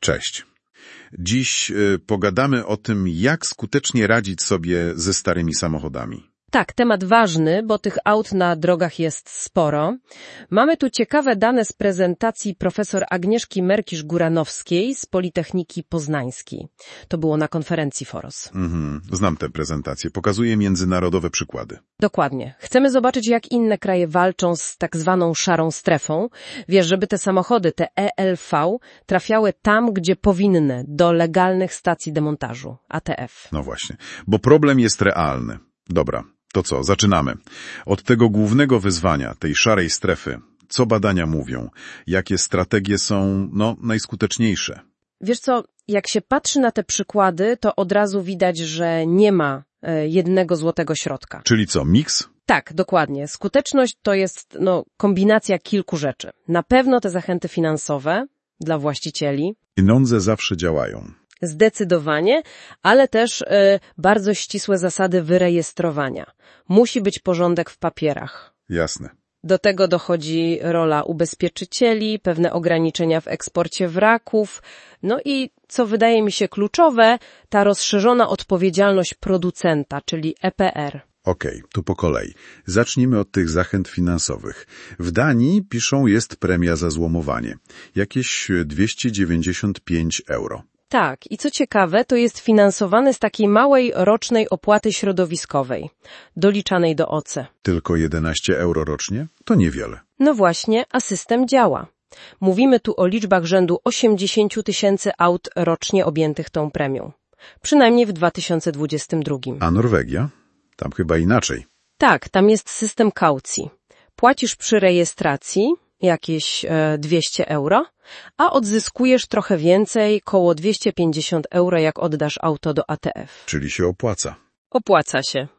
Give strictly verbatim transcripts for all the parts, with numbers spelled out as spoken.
Cześć. Dziś y, pogadamy o tym, jak skutecznie radzić sobie ze starymi samochodami. Tak, temat ważny, bo tych aut na drogach jest sporo. Mamy tu ciekawe dane z prezentacji profesor Agnieszki Merkisz-Guranowskiej z Politechniki Poznańskiej. To było na konferencji Foros. Mhm, znam tę prezentację. Pokazuje międzynarodowe przykłady. Dokładnie. Chcemy zobaczyć, jak inne kraje walczą z tak zwaną szarą strefą. Wiesz, żeby te samochody, te E L V, trafiały tam, gdzie powinny, do legalnych stacji demontażu, A T F. No właśnie, bo problem jest realny. Dobra, to co, zaczynamy. Od tego głównego wyzwania, tej szarej strefy, co badania mówią, jakie strategie są, no, najskuteczniejsze. Wiesz co, jak się patrzy na te przykłady, to od razu widać, że nie ma e, jednego złotego środka. Czyli co, miks? Tak, dokładnie. Skuteczność to jest no, kombinacja kilku rzeczy. Na pewno te zachęty finansowe dla właścicieli. Pieniądze zawsze działają. Zdecydowanie, ale też y, bardzo ścisłe zasady wyrejestrowania. Musi być porządek w papierach. Jasne. Do tego dochodzi rola ubezpieczycieli, pewne ograniczenia w eksporcie wraków, no i co wydaje mi się kluczowe, ta rozszerzona odpowiedzialność producenta, czyli E P R. Okej, tu po kolei. Zacznijmy od tych zachęt finansowych. W Danii, piszą, jest premia za złomowanie. Jakieś dwieście dziewięćdziesiąt pięć euro. Tak, i co ciekawe, to jest finansowane z takiej małej rocznej opłaty środowiskowej, doliczanej do O C E. Tylko jedenaście euro rocznie? To niewiele. No właśnie, a system działa. Mówimy tu o liczbach rzędu osiemdziesiąt tysięcy aut rocznie objętych tą premią. Przynajmniej w dwa tysiące dwudziestym drugim. A Norwegia? Tam chyba inaczej. Tak, tam jest system kaucji. Płacisz przy rejestracji jakieś e, dwieście euro, a odzyskujesz trochę więcej, koło dwieście pięćdziesiąt euro, jak oddasz auto do A T F. Czyli się opłaca. Opłaca się.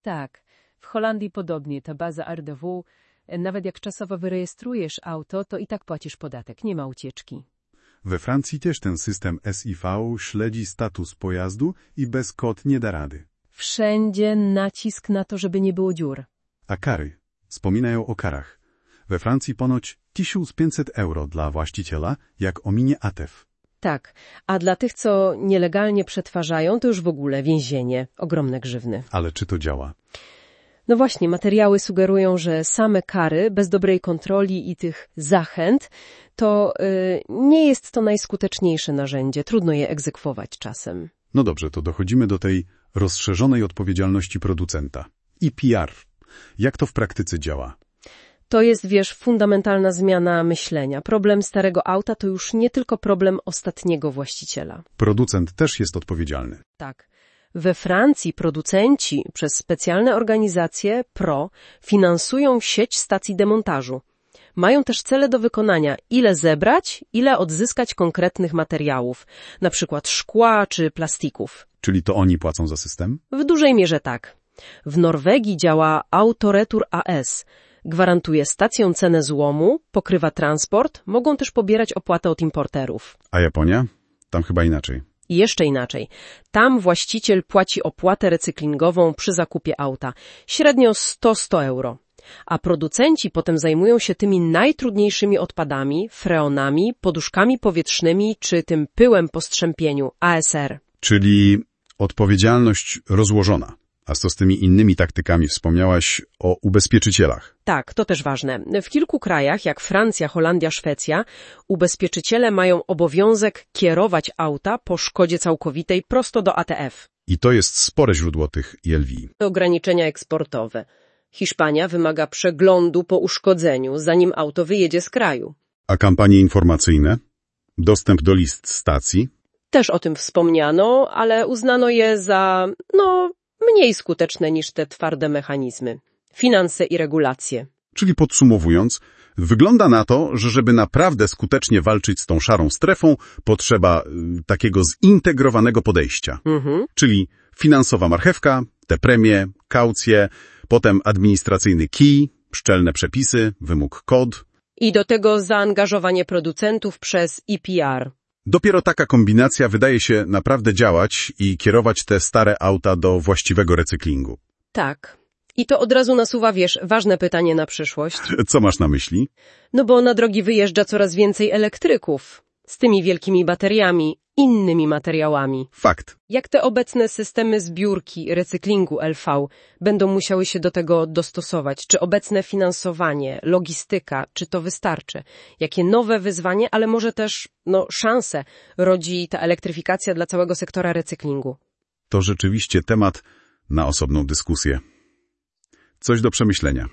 Tak, w Holandii podobnie, ta baza R D W, nawet jak czasowo wyrejestrujesz auto, to i tak płacisz podatek, nie ma ucieczki. We Francji też ten system S I V śledzi status pojazdu i bez kod nie da rady. Wszędzie nacisk na to, żeby nie było dziur. A kary? Wspominają o karach. We Francji ponoć tysiąc pięćset euro dla właściciela, jak ominie A T F. Tak, a dla tych, co nielegalnie przetwarzają, to już w ogóle więzienie, ogromne grzywny. Ale czy to działa? No właśnie, materiały sugerują, że same kary, bez dobrej kontroli i tych zachęt, to yy, nie jest to najskuteczniejsze narzędzie, trudno je egzekwować czasem. No dobrze, to dochodzimy do tej rozszerzonej odpowiedzialności producenta. I P R. Jak to w praktyce działa? To jest, wiesz, fundamentalna zmiana myślenia. Problem starego auta to już nie tylko problem ostatniego właściciela. Producent też jest odpowiedzialny. Tak. We Francji producenci przez specjalne organizacje P R O finansują sieć stacji demontażu. Mają też cele do wykonania, ile zebrać, ile odzyskać konkretnych materiałów, na przykład szkła czy plastików. Czyli to oni płacą za system? W dużej mierze tak. W Norwegii działa Autoretur A S. Gwarantuje stacją cenę złomu, pokrywa transport, mogą też pobierać opłatę od importerów. A Japonia? Tam chyba inaczej. I jeszcze inaczej. Tam właściciel płaci opłatę recyklingową przy zakupie auta. Średnio sto do stu euro. A producenci potem zajmują się tymi najtrudniejszymi odpadami, freonami, poduszkami powietrznymi czy tym pyłem po strzępieniu, A S R. Czyli odpowiedzialność rozłożona. A co z tymi innymi taktykami? Wspomniałaś o ubezpieczycielach. Tak, to też ważne. W kilku krajach, jak Francja, Holandia, Szwecja, ubezpieczyciele mają obowiązek kierować auta po szkodzie całkowitej prosto do A T F. I to jest spore źródło tych I L V. Ograniczenia eksportowe. Hiszpania wymaga przeglądu po uszkodzeniu, zanim auto wyjedzie z kraju. A kampanie informacyjne? Dostęp do list stacji? Też o tym wspomniano, ale uznano je za, no, mniej skuteczne niż te twarde mechanizmy. Finanse i regulacje. Czyli podsumowując, wygląda na to, że żeby naprawdę skutecznie walczyć z tą szarą strefą, potrzeba y, takiego zintegrowanego podejścia. Mhm. Czyli finansowa marchewka, te premie, kaucje, potem administracyjny kij, szczelne przepisy, wymóg kod. I do tego zaangażowanie producentów przez E P R. Dopiero taka kombinacja wydaje się naprawdę działać i kierować te stare auta do właściwego recyklingu. Tak. I to od razu nasuwa, wiesz, ważne pytanie na przyszłość. Co masz na myśli? No bo na drogi wyjeżdża coraz więcej elektryków. Z tymi wielkimi bateriami, innymi materiałami. Fakt. Jak te obecne systemy zbiórki, recyklingu L V będą musiały się do tego dostosować? Czy obecne finansowanie, logistyka, czy to wystarczy? Jakie nowe wyzwanie, ale może też, no, szanse rodzi ta elektryfikacja dla całego sektora recyklingu? To rzeczywiście temat na osobną dyskusję. Coś do przemyślenia.